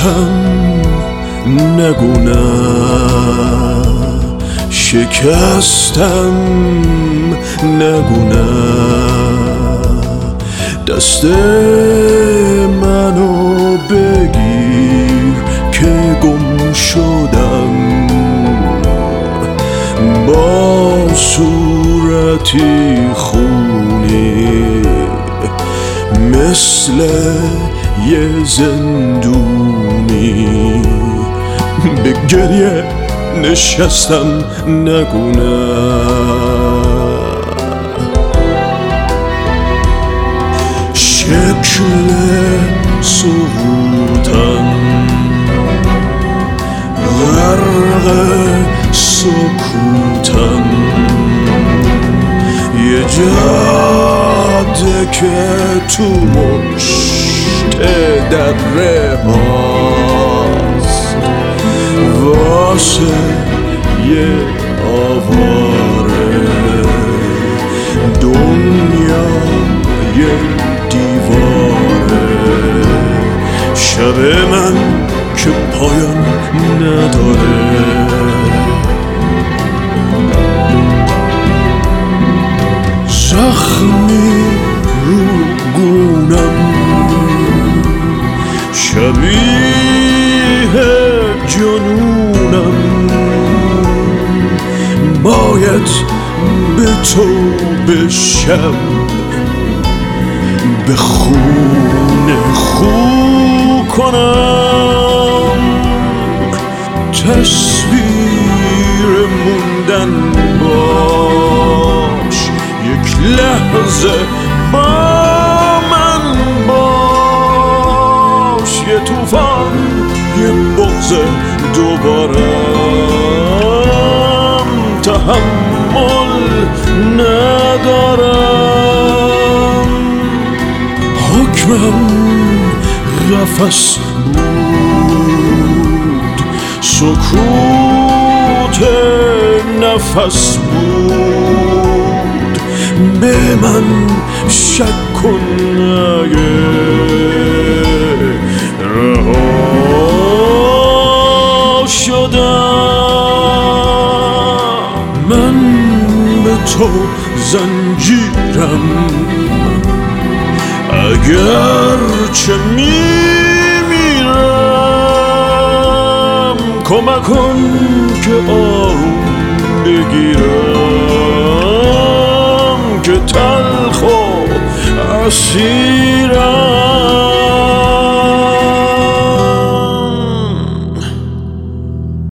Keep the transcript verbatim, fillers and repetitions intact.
شکستم نگو نه، شکستم نگو نه، دست منو بگیر که گم شدم، با صورتی خونی مثل یه زندونی، به گریه نشستم نگو نه. شکل سقوطم غرق سکوتم، یه جاده که تو مشت دره هاست واسه یه آواره، دنیا یه دیواره، شب من که پایان نداره. زخمی رو گونم شبیه جنونم، باید به تو بشم، به خون خو کنم، تصویر موندن باش، یک لحظه با من باش، یه طوفان یه بغض دوبارم، تحمل ندارم. حکمم قفس بود، سکوت نفس بود، به من شک کن اگه رها شدم. من به تو زنجیرم اگر چه میمیرم، کمک کن که آروم بگیرم، که تلخ و عصیر